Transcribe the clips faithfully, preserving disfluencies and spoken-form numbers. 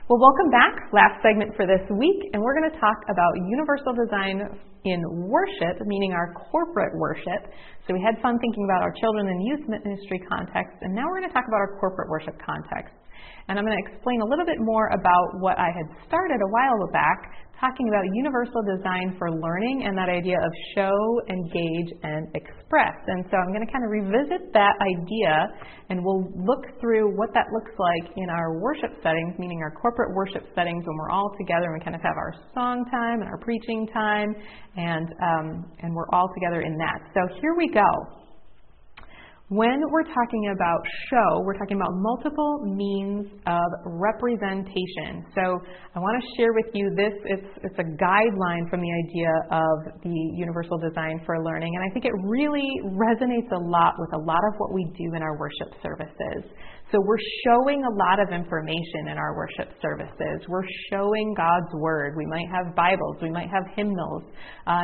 Well, welcome back. Last segment for this week, and we're going to talk about universal design in worship, meaning our corporate worship. So we had fun thinking about our children and youth ministry context, and now we're going to talk about our corporate worship context. And I'm going to explain a little bit more about what I had started a while back, talking about universal design for learning and that idea of show, engage, and express. And so I'm going to kind of revisit that idea, and we'll look through what that looks like in our worship settings, meaning our corporate worship settings when we're all together and we kind of have our song time and our preaching time, and um, and we're all together in that. So here we go. When we're talking about show, we're talking about multiple means of representation. So I want to share with you this. It's, it's a guideline from the idea of the universal design for learning. And I think it really resonates a lot with a lot of what we do in our worship services. So we're showing a lot of information in our worship services. We're showing God's Word. We might have Bibles. We might have hymnals. Uh,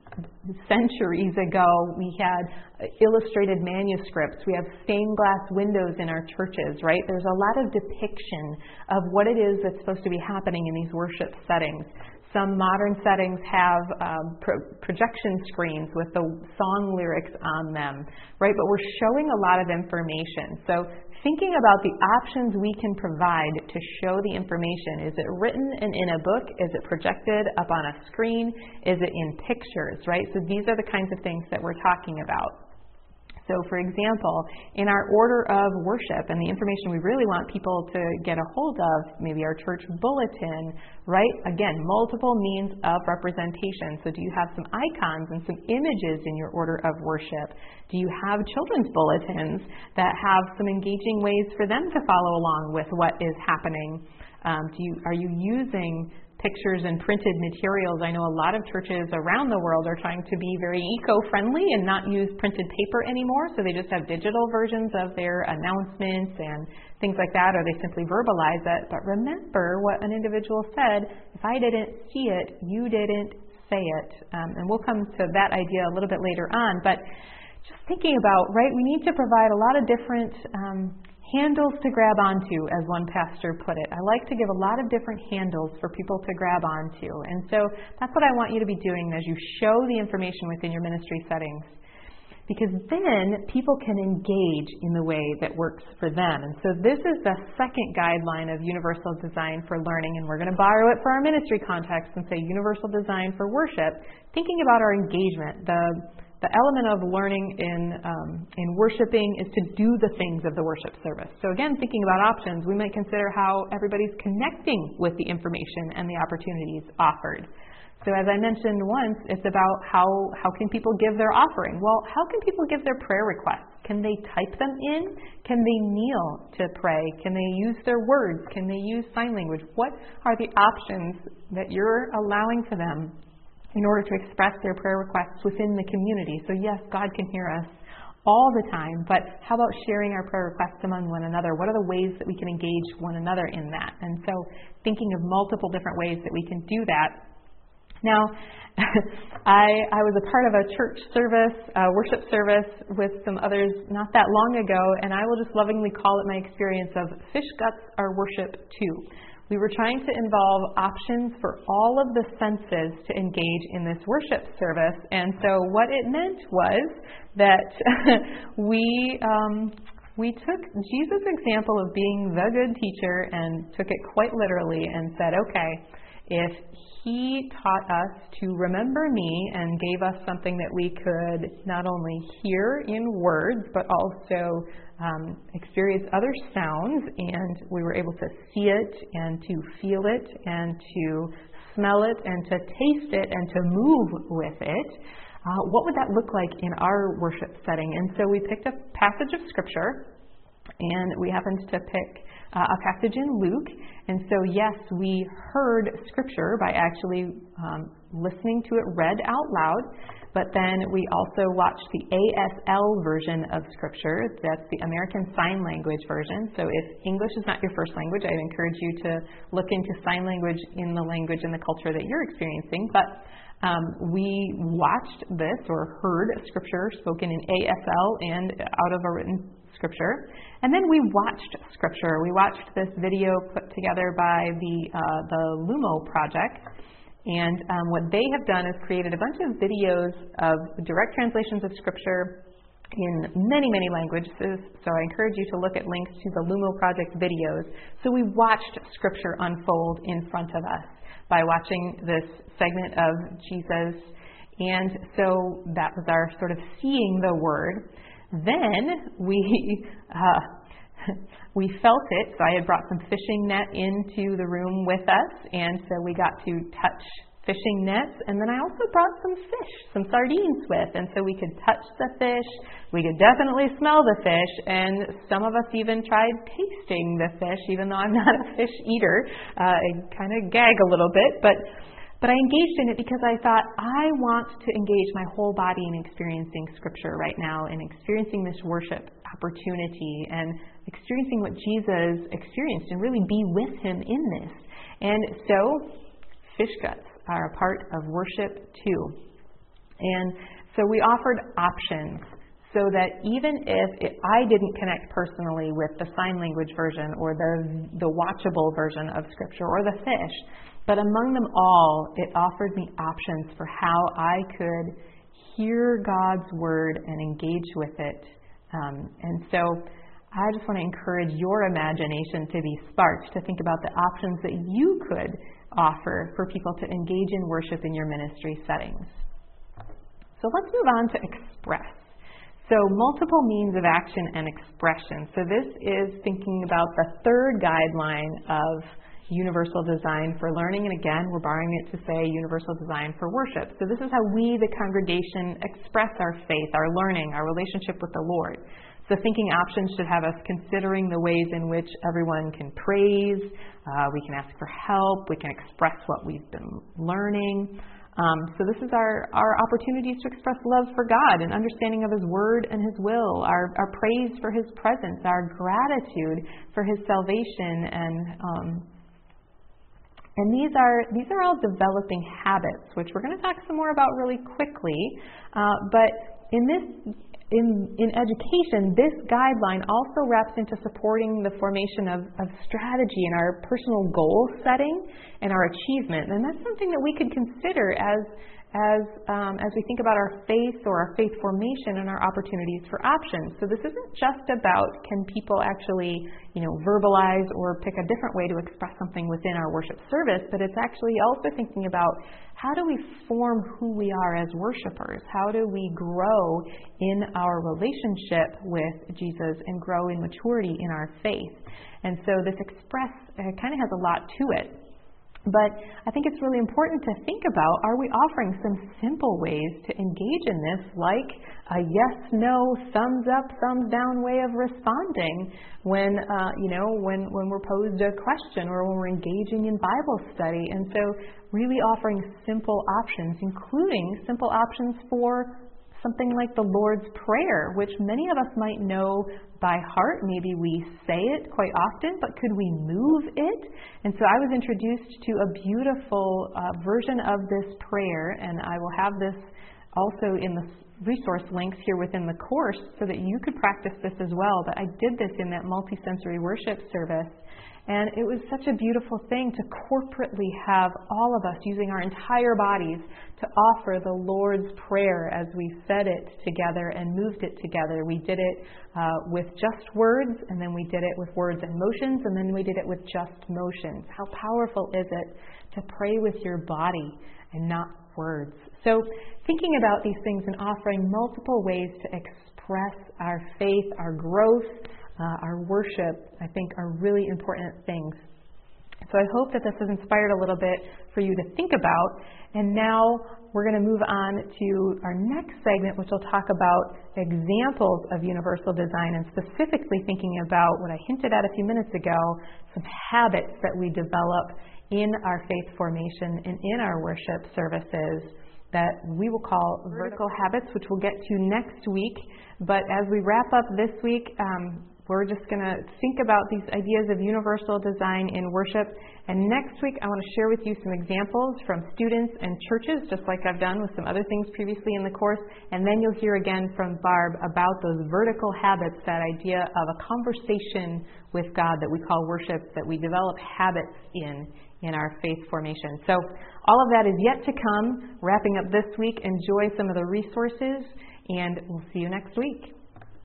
centuries ago, we had illustrated manuscripts. We have stained glass windows in our churches, right? There's a lot of depiction of what it is that's supposed to be happening in these worship settings. Some modern settings have um, pro- projection screens with the song lyrics on them, right? But we're showing a lot of information. So thinking about the options we can provide to show the information. Is it written and in a book? Is it projected up on a screen? Is it in pictures, right? So these are the kinds of things that we're talking about. So, for example, in our order of worship and the information we really want people to get a hold of, maybe our church bulletin, right? Again, multiple means of representation. So do you have some icons and some images in your order of worship? Do you have children's bulletins that have some engaging ways for them to follow along with what is happening? Um, do you, are you using pictures and printed materials? I know a lot of churches around the world are trying to be very eco-friendly and not use printed paper anymore, so they just have digital versions of their announcements and things like that, or they simply verbalize it. But remember what an individual said: if I didn't see it, you didn't say it. Um, and we'll come to that idea a little bit later on. But just thinking about, right, we need to provide a lot of different um, handles to grab onto, as one pastor put it. I like to give a lot of different handles for people to grab onto. And so that's what I want you to be doing as you show the information within your ministry settings. Because then people can engage in the way that works for them. And so this is the second guideline of universal design for learning, and we're going to borrow it for our ministry context and say universal design for worship, thinking about our engagement. The The element of learning in um, in worshiping is to do the things of the worship service. So again, thinking about options, we might consider how everybody's connecting with the information and the opportunities offered. So as I mentioned once, it's about how, how can people give their offering? Well, how can people give their prayer requests? Can they type them in? Can they kneel to pray? Can they use their words? Can they use sign language? What are the options that you're allowing for them in order to express their prayer requests within the community? So yes, God can hear us all the time, but how about sharing our prayer requests among one another? What are the ways that we can engage one another in that? And so thinking of multiple different ways that we can do that. Now, I, I was a part of a church service, a worship service with some others not that long ago, and I will just lovingly call it my experience of fish guts are worship too. We were trying to involve options for all of the senses to engage in this worship service. And so what it meant was that we um, we took Jesus' example of being the good teacher and took it quite literally and said, okay, if he taught us to remember me and gave us something that we could not only hear in words, but also um, experience other sounds, and we were able to see it and to feel it and to smell it and to taste it and to move with it, uh, what would that look like in our worship setting? And so we picked a passage of Scripture, and we happened to pick uh, a passage in Luke. And so, yes, we heard Scripture by actually um, listening to it read out loud, but then we also watched the A S L version of Scripture. That's the American Sign Language version. So if English is not your first language, I'd encourage you to look into sign language in the language and the culture that you're experiencing. But um, we watched this or heard Scripture spoken in A S L and out of a written Scripture. And then we watched Scripture. We watched this video put together by the, uh, the Lumo Project. And um, what they have done is created a bunch of videos of direct translations of Scripture in many, many languages. So I encourage you to look at links to the Lumo Project videos. So we watched Scripture unfold in front of us by watching this segment of Jesus. And so that was our sort of seeing the Word. Then we uh, we felt it. So I had brought some fishing net into the room with us, and so we got to touch fishing nets. And then I also brought some fish, some sardines with, and so we could touch the fish. We could definitely smell the fish, and some of us even tried tasting the fish, even though I'm not a fish eater. Uh, I kind of gag a little bit, but But I engaged in it because I thought, I want to engage my whole body in experiencing Scripture right now and experiencing this worship opportunity and experiencing what Jesus experienced and really be with Him in this. And so, fish guts are a part of worship too. And so we offered options so that even if it, I didn't connect personally with the sign language version or the, the watchable version of Scripture or the fish, but among them all, it offered me options for how I could hear God's Word and engage with it. Um, and so I just want to encourage your imagination to be sparked, to think about the options that you could offer for people to engage in worship in your ministry settings. So let's move on to express. So multiple means of action and expression. So this is thinking about the third guideline of universal design for learning. And again, we're borrowing it to say universal design for worship. So this is how we, the congregation, express our faith, our learning, our relationship with the Lord. So thinking options should have us considering the ways in which everyone can praise, uh, we can ask for help, we can express what we've been learning. Um, so this is our, our opportunities to express love for God and understanding of His Word and His will, our, our praise for His presence, our gratitude for His salvation, and um, and these are these are all developing habits, which we're going to talk some more about really quickly. Uh, but in this in in education, this guideline also wraps into supporting the formation of, of strategy in our personal goal setting and our achievement. And that's something that we could consider as as um, as we think about our faith or our faith formation and our opportunities for options. So this isn't just about can people actually, you know, verbalize or pick a different way to express something within our worship service, but it's actually also thinking about how do we form who we are as worshipers? How do we grow in our relationship with Jesus and grow in maturity in our faith? And so this express uh, kind of has a lot to it. But I think it's really important to think about, are we offering some simple ways to engage in this, like a yes, no, thumbs up, thumbs down way of responding when, uh, you know, when, when we're posed a question or when we're engaging in Bible study. And so really offering simple options, including simple options for something like the Lord's Prayer, which many of us might know by heart. Maybe we say it quite often, but could we move it? And so I was introduced to a beautiful uh, version of this prayer, and I will have this also in the resource links here within the course so that you could practice this as well. But I did this in that multi-sensory worship service. And it was such a beautiful thing to corporately have all of us using our entire bodies to offer the Lord's Prayer as we said it together and moved it together. We did it uh, with just words, and then we did it with words and motions, and then we did it with just motions. How powerful is it to pray with your body and not words? So thinking about these things and offering multiple ways to express our faith, our growth, Uh, our worship, I think, are really important things. So I hope that this has inspired a little bit for you to think about. And now we're going to move on to our next segment, which will talk about examples of universal design and specifically thinking about what I hinted at a few minutes ago, some habits that we develop in our faith formation and in our worship services that we will call vertical habits, which we'll get to next week. But as we wrap up this week, um, we're just going to think about these ideas of universal design in worship. And next week, I want to share with you some examples from students and churches, just like I've done with some other things previously in the course. And then you'll hear again from Barb about those vertical habits, that idea of a conversation with God that we call worship, that we develop habits in in our faith formation. So all of that is yet to come. Wrapping up this week, enjoy some of the resources, and we'll see you next week.